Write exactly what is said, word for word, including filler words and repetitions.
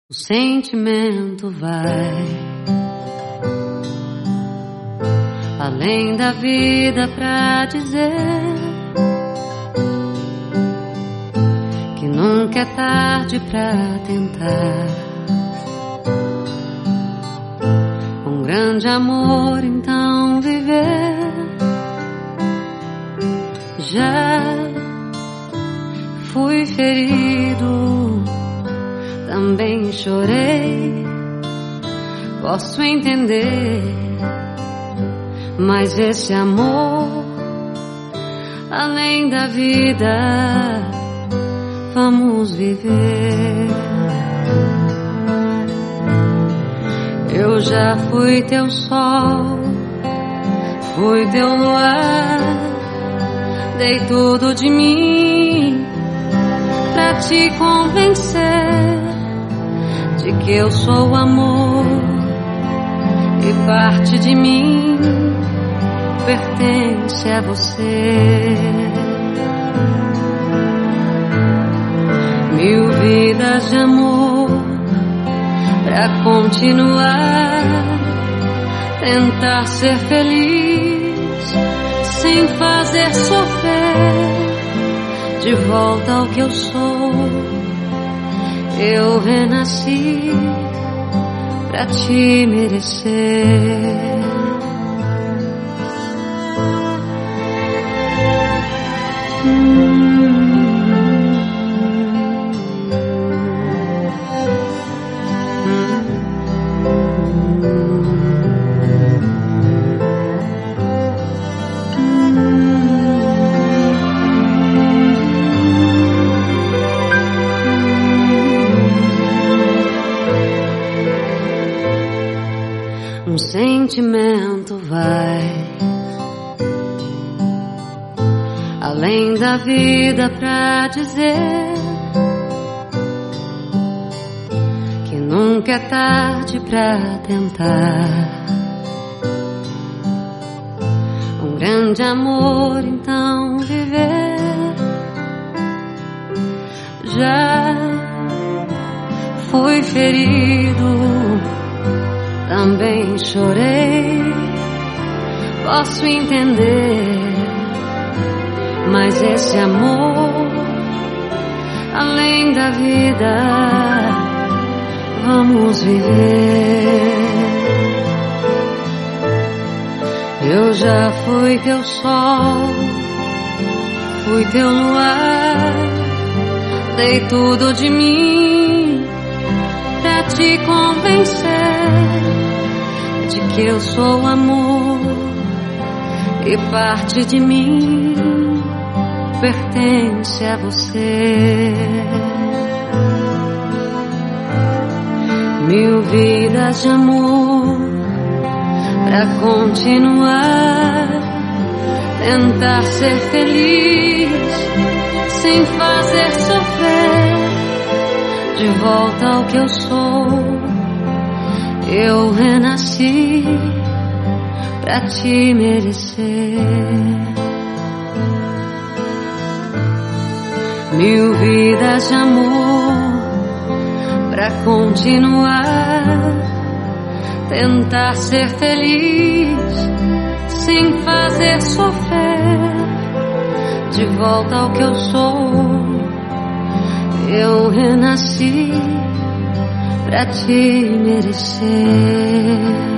O sentimento vai além da vida pra dizer que nunca é tarde pra tentar um grande amor, então viver. Já fui ferido, também chorei, posso entender, mas esse amor, além da vida, vamos viver. Eu já fui teu sol, fui teu luar, dei tudo de mim pra te convencer de que eu sou amor e parte de mim pertence a você. Mil vidas de amor pra continuar, tentar ser feliz sem fazer sofrer. De volta ao que eu sou, eu renasci pra te merecer. Um sentimento vai além da vida pra dizer que nunca é tarde pra tentar um grande amor, então viver. Já fui ferido, também chorei, posso entender, mas esse amor, além da vida, vamos viver. Eu já fui teu sol, fui teu luar, dei tudo de mim pra te convencer de que eu sou amor e parte de mim pertence a você. Mil vidas de amor pra continuar, tentar ser feliz sem fazer sofrer. De volta ao que eu sou, eu renasci pra te merecer. Mil vidas de amor pra continuar, tentar ser feliz sem fazer sofrer. De volta ao que eu sou, eu renasci pra te merecer.